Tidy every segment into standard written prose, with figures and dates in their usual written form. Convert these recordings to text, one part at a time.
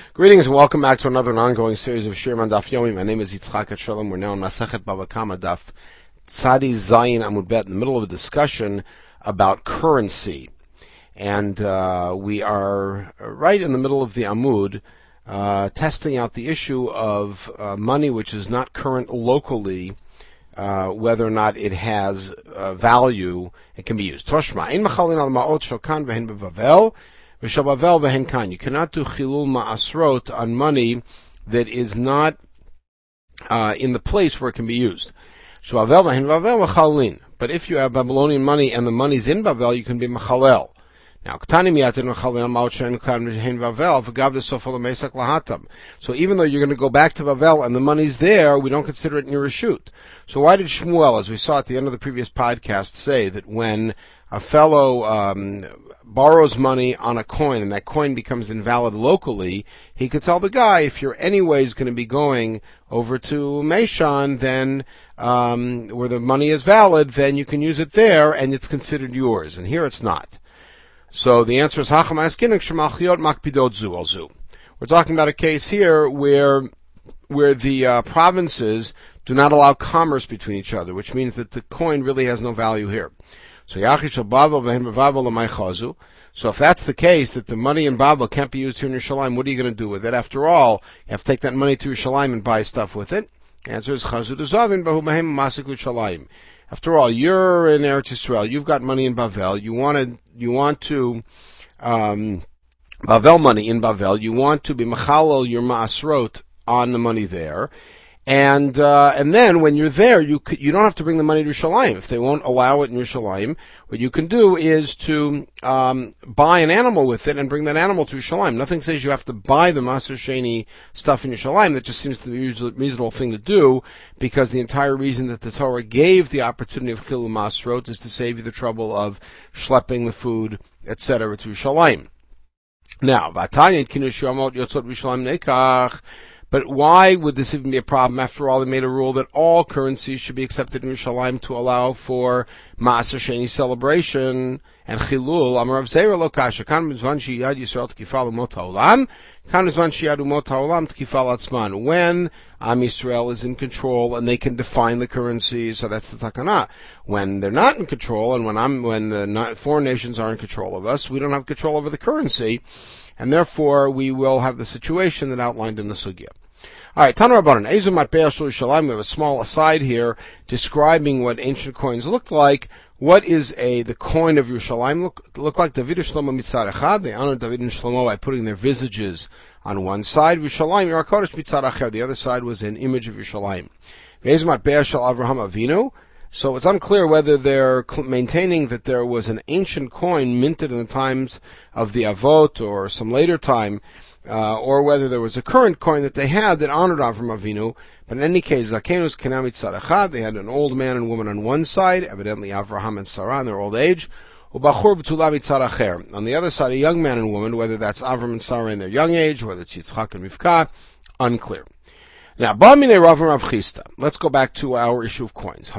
Greetings and welcome back to another ongoing series of Shir Man Daf Yomi. My name is Yitzchak Shalom. We're now in Masechet Bava Kama Daf Tzadi Zayin Amud Bet, in the middle of a discussion about currency. And we are right in the middle of the Amud, testing out the issue of money which is not current locally, whether or not it has value, it can be used. Toshma, Ein Machalin al Ma'ot Shokan Vehin Bevavel, you cannot do chilul ma'asrot on money that is not in the place where it can be used. But if you have Babylonian money and the money's in Bavel, you can be machalel. Now, so even though you're going to go back to Bavel and the money's there, we don't consider it in your reshut. So why did Shmuel, as we saw at the end of the previous podcast, say that when a fellow borrows money on a coin and that coin becomes invalid locally, he could tell the guy, if you're anyways going to be going over to Meishan, then where the money is valid, then you can use it there and it's considered yours. And here it's not. So the answer is we're talking about a case here where the provinces do not allow commerce between each other, which means that the coin really has no value here. So if that's the case, that the money in Babel can't be used here in Yerushalayim, what are you going to do with it? After all, you have to take that money to Yerushalayim and buy stuff with it. The answer is Chazu Dezavin Bahu Mahem Masik Yerushalayim. After all, you're in Eretz Yisrael, you've got money in Bavel, you want to Bavel money in Bavel, you want to be Machalel your Ma'asrot on the money there. And then when you're there, you don't have to bring the money to Yerushalayim. If they won't allow it in Yerushalayim, what you can do is to buy an animal with it and bring that animal to Yerushalayim. Nothing says you have to buy the Maser Sheni stuff in Yerushalayim. That just seems to be a reasonable thing to do, because the entire reason that the Torah gave the opportunity of Chilul Masrot is to save you the trouble of schlepping the food, etc., to Yerushalayim. Now, Vatanya Kinush Yomot Yotzot Yerushalayim Nekach. But why would this even be a problem? After all, they made a rule that all currencies should be accepted in Yerushalayim to allow for Ma'aser Sheni celebration and Chilul. Amar Rav Zera lo kasha. Kan mizvan sheyad Yisrael t'kifal umot ha'olam. Kan mizvan sheyad umot ha'olam t'kifal atzman. When Am Yisrael is in control and they can define the currency, so that's the takana. When they're not in control, and when the foreign nations are in control of us, we don't have control over the currency, and therefore we will have the situation that outlined in the sugya. All right, Tanu Rabbanan, Ezu Matbea Shel Yerushalayim. We have a small aside here describing what ancient coins looked like. What is the coin of Yerushalayim look like? David and Shlomo mitzad echad. They honored David and Shlomo by putting their visages on one side. Yerushalayim Yer HaKodesh mitzad acher. The other side was an image of Yerushalayim. Ezu Matbea Shel Avraham Avinu. So it's unclear whether they're maintaining that there was an ancient coin minted in the times of the Avot or some later time, or whether there was a current coin that they had that honored Avram Avinu. But in any case, Zakenus Kenamit Tzadachad, they had an old man and woman on one side, evidently Avraham and Sarah in their old age, Ubachur B'tulavit Tzadacher. On the other side, a young man and woman, whether that's Avram and Sarah in their young age, whether it's Yitzchak and Rivka, unclear. Now, let's go back to our issue of coins.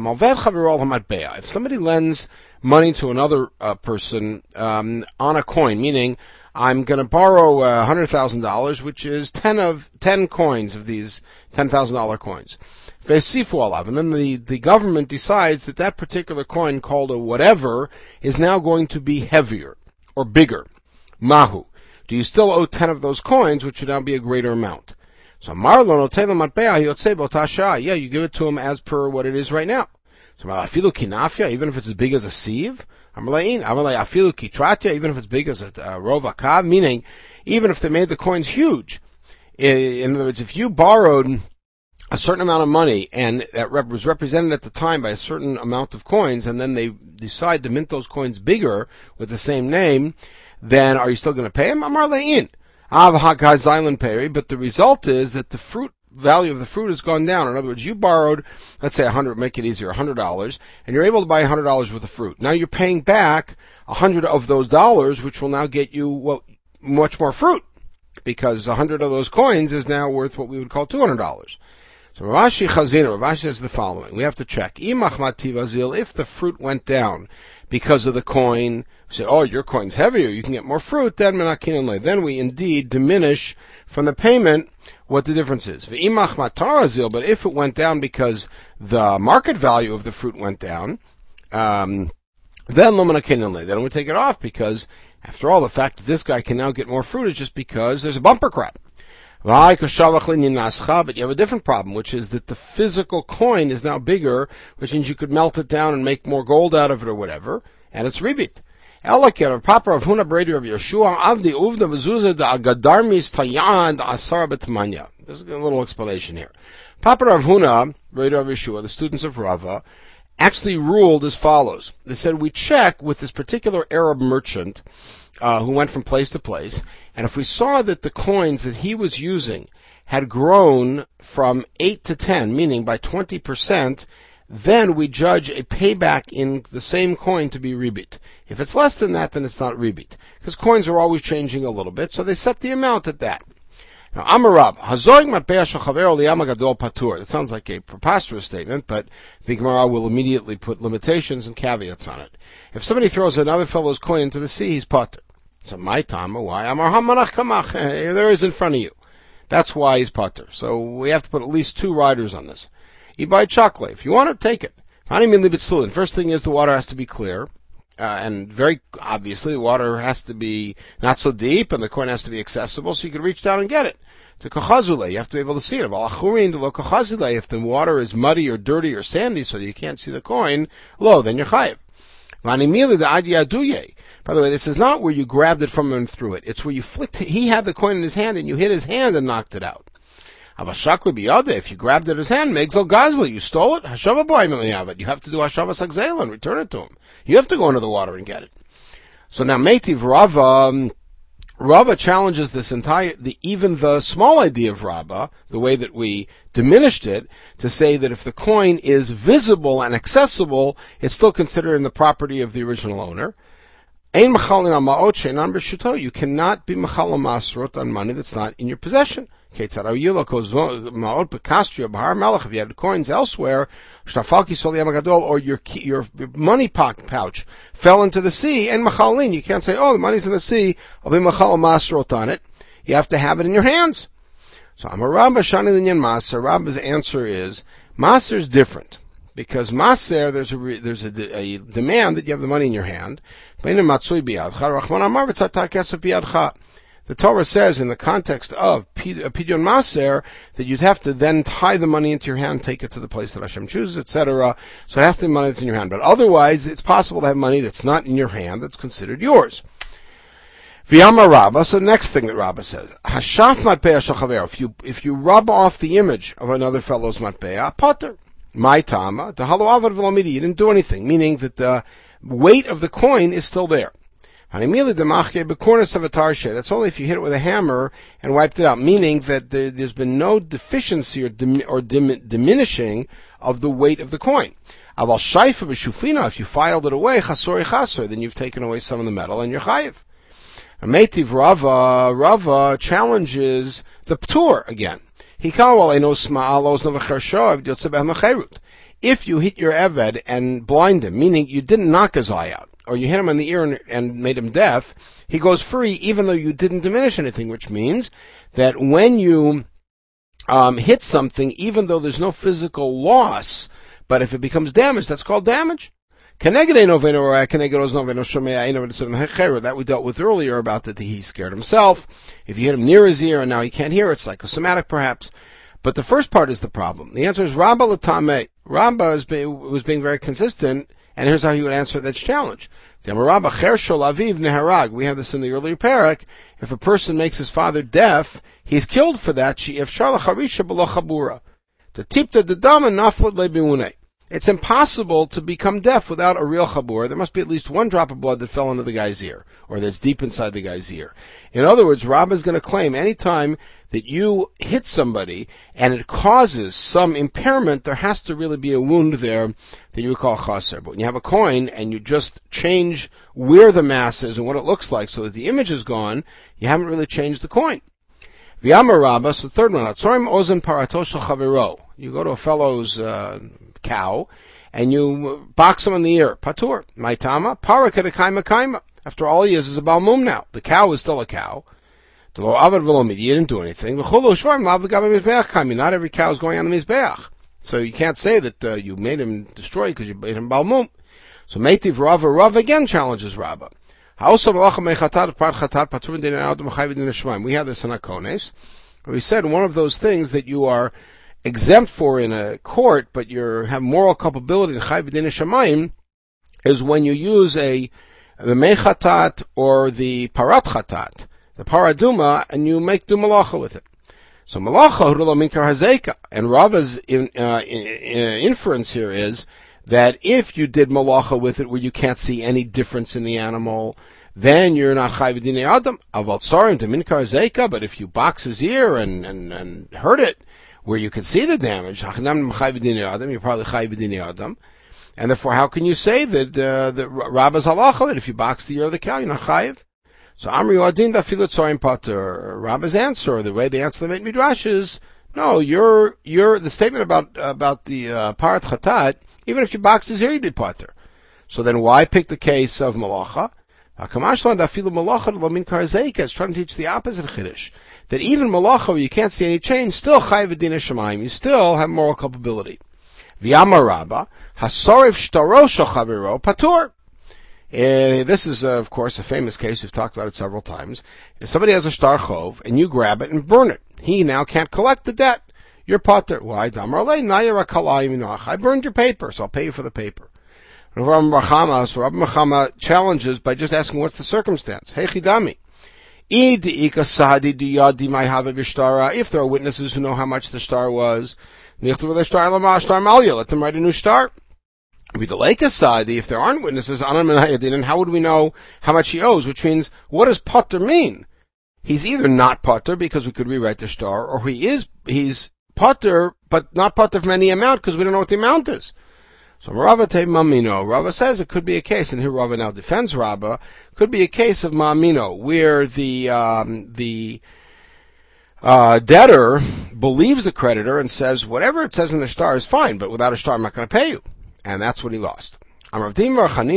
If somebody lends money to another person on a coin, meaning I'm going to borrow $100,000, which is 10 coins of these $10,000 coins. And then the government decides that particular coin, called a whatever, is now going to be heavier or bigger. Mahu. Do you still owe 10 of those coins, which should now be a greater amount? So Marlon yeah, you give it to him as per what it is right now. So even if it's as big as a sieve, even if it's big as a rovakav, meaning even if they made the coins huge. In other words, if you borrowed a certain amount of money and that was represented at the time by a certain amount of coins, and then they decide to mint those coins bigger with the same name, then are you still going to pay him? Amar le'in. But the result is that the fruit value of the fruit has gone down. In other words, you borrowed, let's say make it easier, $100, and you're able to buy $100 worth of fruit. Now you're paying back 100 of those dollars, which will now get you much more fruit, because 100 of those coins is now worth what we would call $200. So Rav Ashi says the following: we have to check if the fruit went down because of the coin. We say, oh, your coin's heavier, you can get more fruit, then we indeed diminish from the payment what the difference is. But if it went down because the market value of the fruit went down, then we take it off, because after all, the fact that this guy can now get more fruit is just because there's a bumper crop. But you have a different problem, which is that the physical coin is now bigger, which means you could melt it down and make more gold out of it or whatever, and it's ribit. Papa of Huna Brady of Yeshua, Avdi Uvda Mezuzah da Agadarmis Tayan da Asara Betmanya. There's a little explanation here. Papa of Huna Brady of Yeshua, the students of Rava, actually ruled as follows. They said, we check with this particular Arab merchant who went from place to place, and if we saw that the coins that he was using had grown from 8 to 10, meaning by 20%, then we judge a payback in the same coin to be ribit. If it's less than that, then it's not ribit, because coins are always changing a little bit, so they set the amount at that. Now, Amarab, Hazoig Matbea Shachavero Liyama Gadol Patur. That sounds like a preposterous statement, but the Gemara will immediately put limitations and caveats on it. If somebody throws another fellow's coin into the sea, he's patur. So my tama, why? Amar Hamanach Kamach, there is in front of you. That's why he's patur. So we have to put at least 2 riders on this. You buy chocolate. If you want it, take it. First thing is the water has to be clear. And very obviously, the water has to be not so deep, and the coin has to be accessible, so you can reach down and get it. To kachazule, you have to be able to see it. If the water is muddy or dirty or sandy, so that you can't see the coin, then you're chayiv. By the way, this is not where you grabbed it from him and threw it. It's where you flicked. He had the coin in his hand, and you hit his hand and knocked it out. If you grabbed it in his hand, Megzel Gazli, you stole it, Hashava Boy, you have to do Hashava Sagzel and return it to him. You have to go into the water and get it. So now Meitiv Rava challenges even the small idea of Rava, the way that we diminished it, to say that if the coin is visible and accessible, it's still considered in the property of the original owner. You cannot be machal masrot on money that's not in your possession. If you had coins elsewhere, or your money pouch fell into the sea, and machalin, you can't say, oh, the money's in the sea, I'll be machal masrot on it. You have to have it in your hands. So Amar Rabba Shani Linyan Maser. Rabba's answer is, Maser is different. Because Maser, there's a demand that you have the money in your hand. The Torah says in the context of Pidyon Maser that you'd have to then tie the money into your hand, take it to the place that Hashem chooses, etc. So it has to be money that's in your hand. But otherwise, it's possible to have money that's not in your hand that's considered yours. V'yama Rabba, so the next thing that Rabba says, Hashaf matpea shachaver, if you rub off the image of another fellow's matpea, potter. My tama, the halo avad v'lomidi, you didn't do anything, meaning that the weight of the coin is still there. That's only if you hit it with a hammer and wiped it out, meaning that there's been no deficiency or diminishing of the weight of the coin. If you filed it away, then you've taken away some of the metal and you're chayiv. Meitiv Rava challenges the ptur again. If you hit your eved and blind him, meaning you didn't knock his eye out, or you hit him in the ear and made him deaf, he goes free even though you didn't diminish anything, which means that when you hit something, even though there's no physical loss, but if it becomes damage, that's called damage. That we dealt with earlier about that he scared himself. If you hit him near his ear and now he can't hear, it's psychosomatic perhaps. But the first part is the problem. The answer is Rabba Latame. Rabba was being very consistent, and here's how he would answer that challenge. We have this in the earlier parak. If a person makes his father deaf, he's killed for that. It's impossible to become deaf without a real chabur. There must be at least one drop of blood that fell into the guy's ear, or that's deep inside the guy's ear. In other words, Rabba is going to claim any time that you hit somebody and it causes some impairment, there has to really be a wound there that you would call chaser. But when you have a coin and you just change where the mass is and what it looks like so that the image is gone, you haven't really changed the coin. V'yamar Rabba, so the third one, Atzorim ozen parato shel chavero. You go to a fellow's cow, and you box him in the ear. Patur. Maitama. Paraka de kaima kaima. After all he is a balmum now. The cow is still a cow. You didn't do anything. Not every cow is going on the mizbeach. So you can't say that you made him destroy because you made him balmum. So Meitiv Rav again challenges Rabbah. We have this in Hakones. We said one of those things that you are exempt for in a court, but you have moral culpability in Chai B'din Shamayim, is when you use the Mechatat or the Parat Chatat, the Paraduma, and you make do malacha with it. So malacha hudula minkar hazeka, and Rava's inference here is that if you did malacha with it where you can't see any difference in the animal, then you're not chai b'dinei adam. Aval tsarim to minkar hazeka, but if you box his ear and hurt it where you can see the damage, you're probably chai b'dinei adam. And therefore, how can you say that Rava's halacha that if you box the ear of the cow, you're not chayiv? So Amri Adin Dafilut Tzorim Pater. Rabba's answer, the way they answer the Beit Midrash is, no, you're the statement about the Parat Chatat, even if you boxed his ear, you did Pater. So then why pick the case of Malacha? Hakamashlan Dafilu Malacha Lamin Karzeka is trying to teach the opposite Chiddush. That even Malacha, where you can't see any change, still Chayiv Adin Shamayim, you still have moral culpability. V'yamar Rabba, Hasarif Shtaro Shachaviro Patur. This is, of course, a famous case. We've talked about it several times. If somebody has a star chov and you grab it and burn it, he now can't collect the debt. You're pater. Why? I burned your paper, so I'll pay you for the paper. Rabbi Mechama challenges by just asking, what's the circumstance? Hey, chidami. If there are witnesses who know how much the star was, let them write a new star. If there aren't witnesses, and how would we know how much he owes? Which means, what does pater mean? He's either not pater because we could rewrite the star, or he's pater, but not pater from any amount because we don't know what the amount is. So Rava says it could be a case, and here Rava now defends Rava, could be a case of ma'amino, where the debtor believes the creditor and says, whatever it says in the star is fine, but without a star I'm not going to pay you. And that's what he lost. Rav Dimi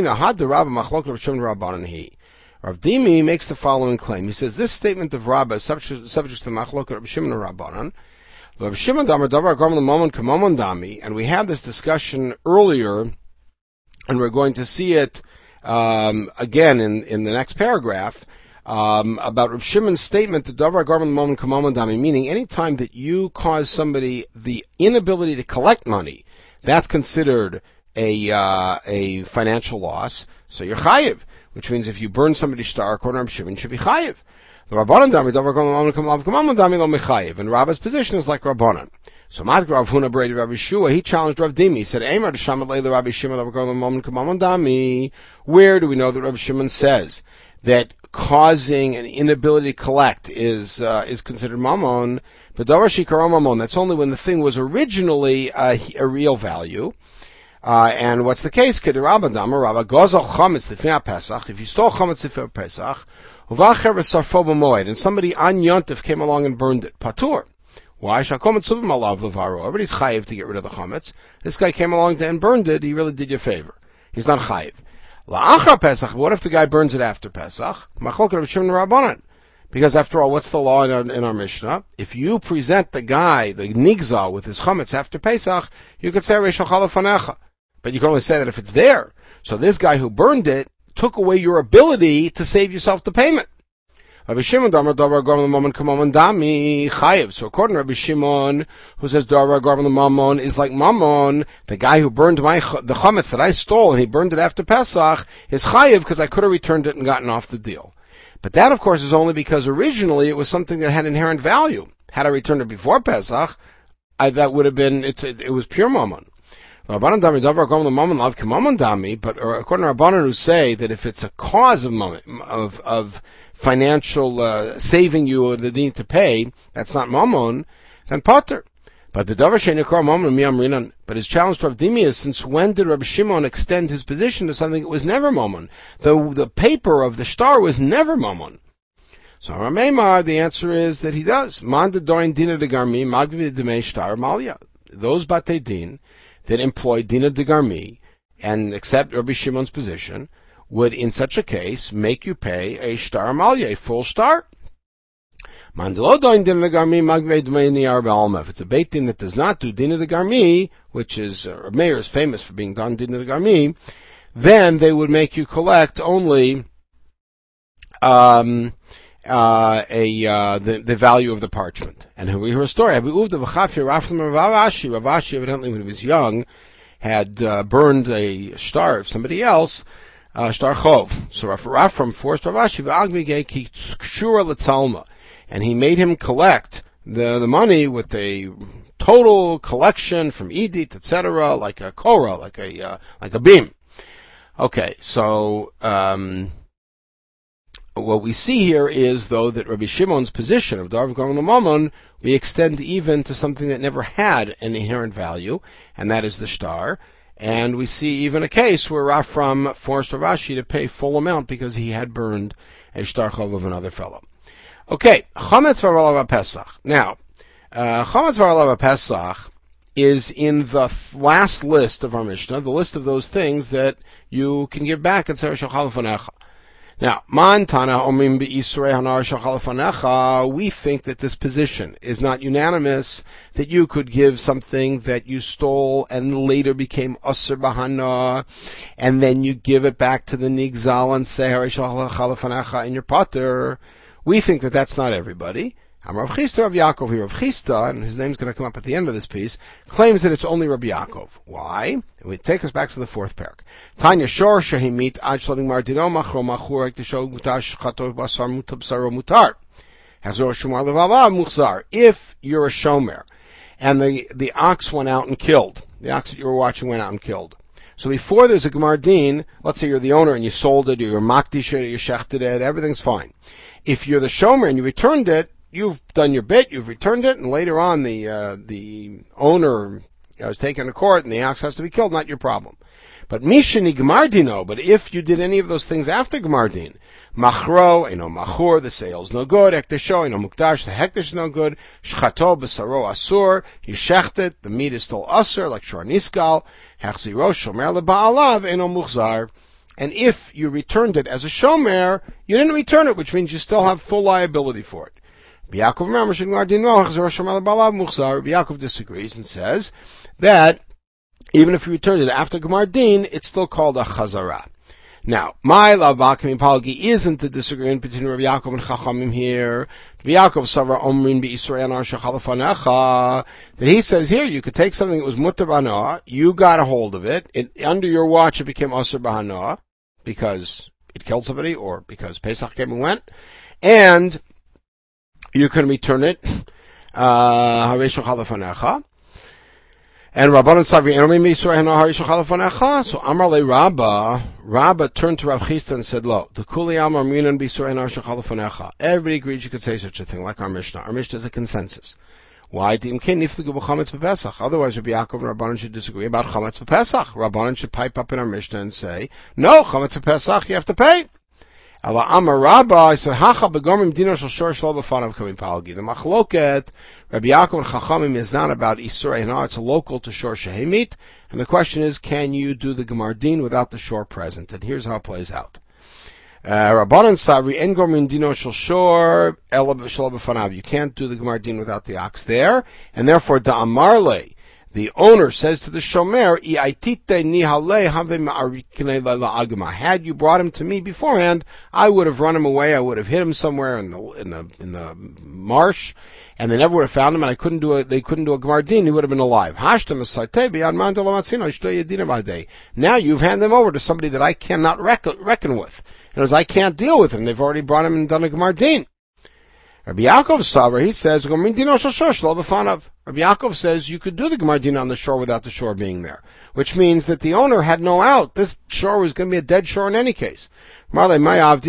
makes the following claim. He says, this statement of Rabbah is subject to the machlok of Rav Shimon and Rabbanan. Rav Shimon damar davar garm l'mamon k'mamon dami, and we had this discussion earlier, and we're going to see it again in the next paragraph, about Rav Shimon's statement that davar garm l'mamon k'mamon dami, meaning any time that you cause somebody the inability to collect money, that's considered a financial loss, so you're chayiv, which means if you burn somebody's star, according to Rav Shimon, should be chayiv. The Rabbanan dami davar garm l'mamon dami lo mechayiv, and Rabba's position is like Rabbanan. So Mat Rav Huna Bredi Rav Yeshua, he challenged Rav Dimi. He said, Eimar d'shamat leila Rabbi Shimon davar garm l'mamon dami. Where do we know that Rav Shimon says that causing an inability to collect is considered mammon? But davar shikara mammon, that's only when the thing was originally a real value. And what's the case? If you stole chametz lifnei Pesach, and somebody on Yontif came along and burned it, patur. Why? Everybody's chayiv to get rid of the chametz. This guy came along and burned it. He really did you a favor. He's not chayiv. La'achar Pesach. What if the guy burns it after Pesach? Because after all, what's the law in our Mishnah? If you present the guy, the nigzal, with his chametz after Pesach, you could say Reish Hachal Fanecha. But you can only say that if it's there. So this guy who burned it took away your ability to save yourself the payment. Rabbi Shimon damar davar garm l'mamon k'mamon dami chayiv. So according to Rabbi Shimon, who says davar garm l'mamon is like mammon, the guy who burned the chametz that I stole and he burned it after Pesach is chayiv because I could have returned it and gotten off the deal. But that, of course, is only because originally it was something that had inherent value. Had I returned it before Pesach, that would have been it was pure mammon. But according to Rabbanan who say that if it's a cause of financial saving you the need to pay, that's not mammon, then pater. But the davar shenikar mammon miyamrinan. But his challenge to Rav Dimi is, since when did Rabbi Shimon extend his position to something that was never mammon? The paper of the star was never mammon. So Ramemar, the answer is that he does. Man de doin dina de garmi magvi de me star malia. Those batei din that employ Dina de Garmi and accept Rabbi Shimon's position would, in such a case, make you pay a shtar amalya, a full shtar. If it's a Beit Din that does not do Dina de Garmi, which is, Meir is famous for being done Dina de Garmi, then they would make you collect only the value of the parchment. And we hear a story. Ravashi, evidently when he was young, had burned a shtar of somebody else, shtar chov. So Rafram forced Ravashi, and he made him collect the money with a total collection from Edith, etc., like a korah, like a beam. Okay, so what we see here is, though, that Rabbi Shimon's position of Darv Gong Lamamon we extend even to something that never had an inherent value, and that is the shtar. And we see even a case where Rafram forced Ravashi to pay full amount because he had burned a shtar chov of another fellow. Okay, Chametz V'Aralav Pesach. Now, Chametz V'Aralav Pesach is in the last list of our Mishnah, the list of those things that you can give back at Seir Shachal Fanecha. Now, Man Tana Omim Be'Yisrei Hanar Shachal Fanecha, we think that this position is not unanimous, that you could give something that you stole and later became Asr Bahana, and then you give it back to the Nigzal and say Shachal Fanecha in your potter. We think that that's not everybody. Rav Chisda Rav Yaakov here. Rav Chisda, and his name's going to come up at the end of this piece, claims that it's only Rabbi Yaakov. Why? It would take us back to the fourth parak. Tanya shor shehimit ad shlodim mardino machro machur ek tishog mutash chator basar mutabsaro mutar. Hazor shumar levava muchzar. If you're a shomer, and the ox went out and killed, the ox that you were watching went out and killed. So before there's a Gemar Din, let's say you're the owner and you sold it, or you're makdish it, or you shechted it, everything's fine. If you're the shomer and you returned it, you've done your bit, you've returned it, and later on the owner is taken to court and the ox has to be killed, not your problem. But mishani gmardino, but if you did any of those things after gmardin, machro, eno machur, the sale's no good, hektasho, eno mukdash, the hektash is no good, shchato, besaro asur, you shecht it, the meat is still asur, like shor niskal, hechziro, shomer leba'alav, eno muchzar. And if you returned it as a shomer, you didn't return it, which means you still have full liability for it. Yaakov disagrees and says that even if you returned it after Gemar Din, it's still called a chazara. Now, my lav b'akamim palgi isn't the disagreement between Rabbi Yaakov and Chachamim here. Rabbi Yaakov savar omrin b'Yisrei anar shechal fanecha, that he says here you could take something that was mutar b'hana, you got a hold of it, under your watch it became asur b'hana because it killed somebody or because Pesach came and went, and you can return it. And Rabbanan Savri Enomim Yisrael Hanahar Yishachal Fanecha. So Amar Le Rabba turned to Rav Chisda and said, "Lo, the Kuli Amar Minan B'Yisrael Hanahar Yishachal Fanecha." Everybody agreed you could say such a thing, like our Mishnah. Our Mishnah is a consensus. Why? Otherwise, Rabbi Yaakov and Rabbanan should disagree about Chametz B'Pesach. Rabbanan should pipe up in our Mishnah and say, "No, Chametz B'Pesach, you have to pay." Allah Amar Rabba, I said, Hacha begomim dino shel shor shlo b'fanav kamim palgi. The machloket, Rabbi Yaakov and Chachamim is not about Isurei Hana, it's a local to shor shehemit. And the question is, can you do the Gemar Din without the shor present? And here's how it plays out. Rabbanan Sabri en gomin dino shel shor ela shlo b'fanav. You can't do the Gemar Din without the ox there. And therefore, da amarle, the owner says to the shomer, had you brought him to me beforehand, I would have run him away. I would have hid him somewhere in the marsh, and they never would have found him. And they couldn't do a Gemar Din. He would have been alive. Now you've handed him over to somebody that I cannot reckon with. In other words, I can't deal with him. They've already brought him and done a Gemar Din. Rabbi Yaakov Savar, he says, Rabbi Yaakov says you could do the Gemar Din on the shore without the shore being there, which means that the owner had no out. This shore was going to be a dead shore in any case. I didn't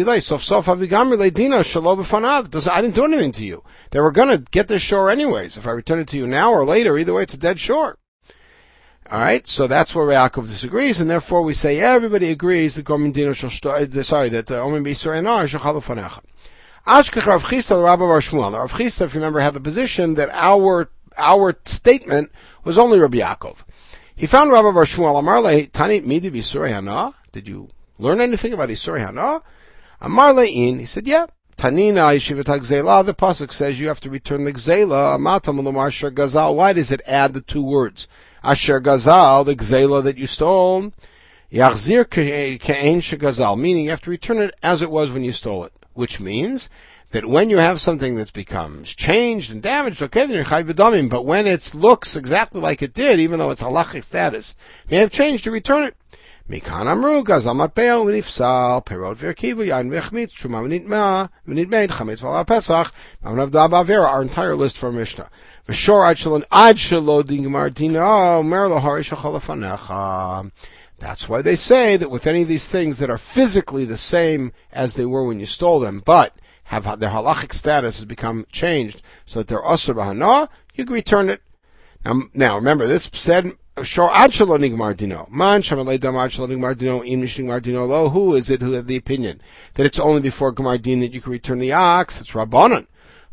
do anything to you. They were going to get this shore anyways. If I return it to you now or later, either way, it's a dead shore. All right, so that's where Yaakov disagrees, and therefore we say everybody agrees that Omen B'Yisrael Anar Shechal Fanecha. Ashkech Rav Chisda the Rabbi Bar Shmuel. Now, Rav Chisda, if you remember, had the position that our statement was only Rabbi Yaakov. He found Rabbi Bar Shmuel. Amar le Tani midi b'Isurei Hana. Did you learn anything about Isurei Hana? Amar le'in. He said, yeah. Tanina Yeshivat HaGzela. The pasuk says you have to return the Gzela. Amatam l'mar Asher Gazal. Why does it add the two words? Asher Gazal, the Gzela that you stole. Yachzir ke'ein shegazal. Meaning you have to return it as it was when you stole it. Which means that when you have something that becomes changed and damaged, okay, then you're chayv b'damim. But when it looks exactly like it did, even though it's halachic status, may have changed, to return it. Mikan amru gazal matbeil v'nifsal perot v'erkivu yain v'chmitz shuma v'nidmeid chametz v'ala pesach ma'amrav da'ba'avera. Our entire list from Mishnah. V'shor ad shelo digmar dino mer lahari shachal lefanecha. That's why they say that with any of these things that are physically the same as they were when you stole them, but have their halachic status has become changed so that they're asur b'hana, you can return it. Now remember, this said, Shor ad shelo nigmar dino. Man shamalei dam ad shelo nigmar dino, im nish nigmar dino lo. Who is it who had the opinion that it's only before Gemar Din that you can return the ox? It's Rabbanan.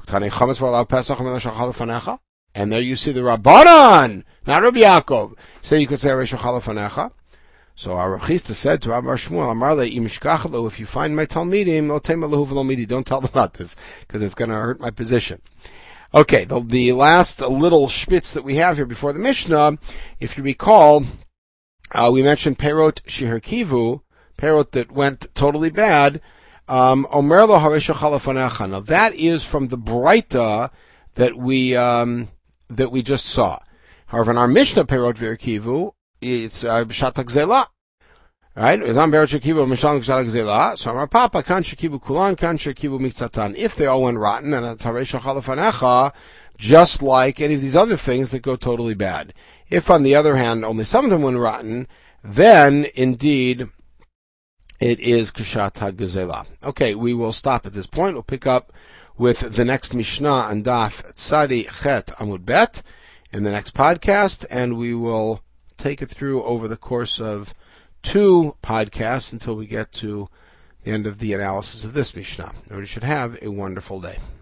And there you see the Rabbanan, not Rabbi Yaakov. So you could say Reish Shachal Lefanecha. So our Rav Chisda said to Rabbi Shmuel, Amar le im shkachalo, if you find my Talmidim, don't tell them about this, because it's going to hurt my position. Okay, the last little spitz that we have here before the Mishnah, if you recall, we mentioned Perot Sheherkivu, Perot that went totally bad. Omer lo harei shachal lefanecha. Now that is from the Braita that we just saw. However, in our Mishnah Perot Sheherkivu, it's b'shat hagzela, right? So Amar Papa kan shekivu kulan kan shekivu miktzatan. If they all went rotten, then it's harei shachal lefanecha, just like any of these other things that go totally bad. If, on the other hand, only some of them went rotten, then indeed it is kshat hagzela. Okay, we will stop at this point. We'll pick up with the next Mishnah on Daf Tzadi Chet Amud Bet in the next podcast, and we will take it through over the course of 2 podcasts until we get to the end of the analysis of this Mishnah. Everybody should have a wonderful day.